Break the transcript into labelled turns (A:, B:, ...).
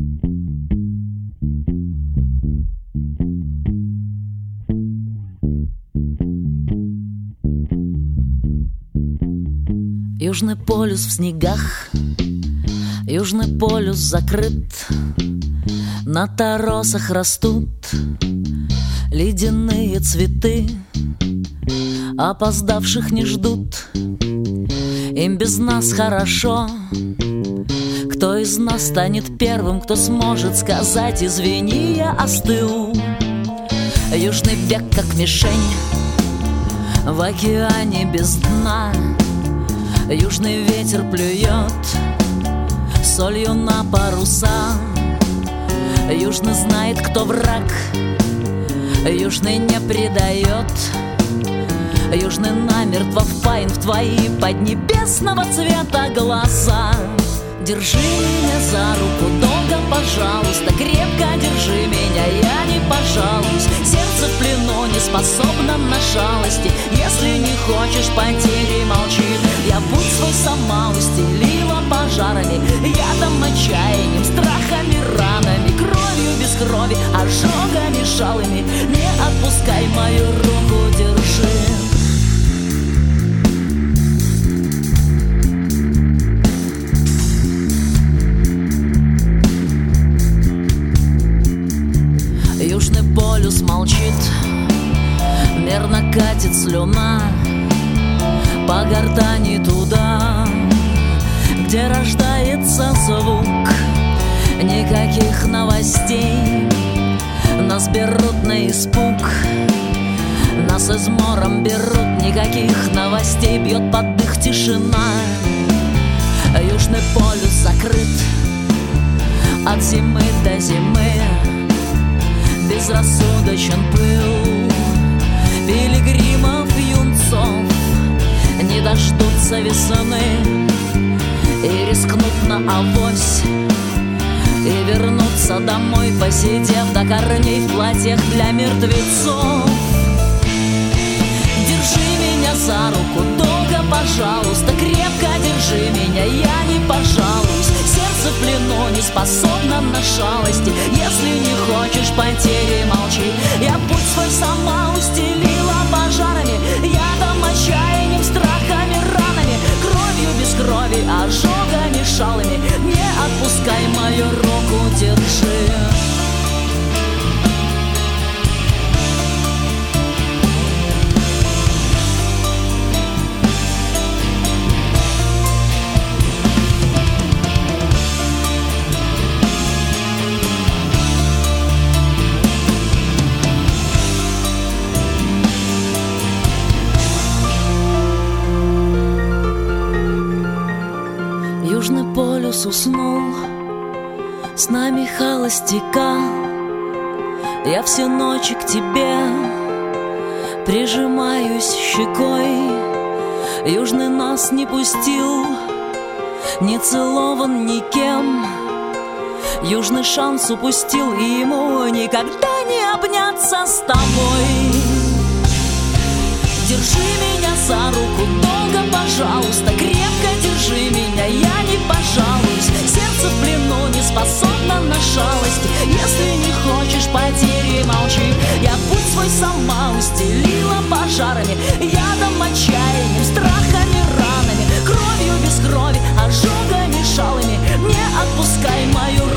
A: Южный полюс в снегах, Южный полюс закрыт. На торосах растут ледяные цветы. Опоздавших не ждут, им без нас хорошо. Кто из нас станет первым, кто сможет сказать: извини, я остыл. Южный бег как мишень в океане без дна. Южный ветер плюет солью на паруса. Южный знает, кто враг, Южный не предает. Южный намертво впаян в твои поднебесного цвета глаза. Держи меня за руку долго, пожалуйста, крепко держи меня, я не пожалуюсь. Сердце в плену не способно на шалости. Если не хочешь потери, молчи. Я путь свой сама устелила пожарами, ядом, отчаянием, страхами, ранами, кровью без крови, ожогами шалыми. Не отпускай мою руку, держи. Южный полюс молчит, мерно катит слюна по гортани туда, где рождается звук. Никаких новостей, нас берут на испуг, нас измором берут. Никаких новостей, бьет под дых тишина. Южный полюс закрыт от зимы до зимы. Безрассудочен пыл пилигримов, юнцов. Не дождутся весны и рискнут на авось, и вернутся домой, посидев до корней в платьях для мертвецов. Держи меня за руку долго, пожалуйста, крепко держи меня, я не пожалуюсь. Сердце в плену не способно на шалости. Если не хочешь потери, молчи. Я путь свой сама устелила пожарами, ядом, отчаянием, страхами, ранами, кровью без крови, ожогами шалыми. Не отпускай мою руку, держи. Южный полюс уснул, с нами холостяка. Я все ночи к тебе прижимаюсь щекой. Южный нас не пустил, не целован никем. Южный шанс упустил, и ему никогда не обняться с тобой. Держи меня за руку долго, пожалуйста, крепко держи меня, я не пожалуюсь. Сердце в плену не способно на шалости. Если не хочешь потери, молчи. Я путь свой сама устелила пожарами, ядом, отчаянием, страхами, ранами, кровью без крови, ожогами шалыми. Не отпускай мою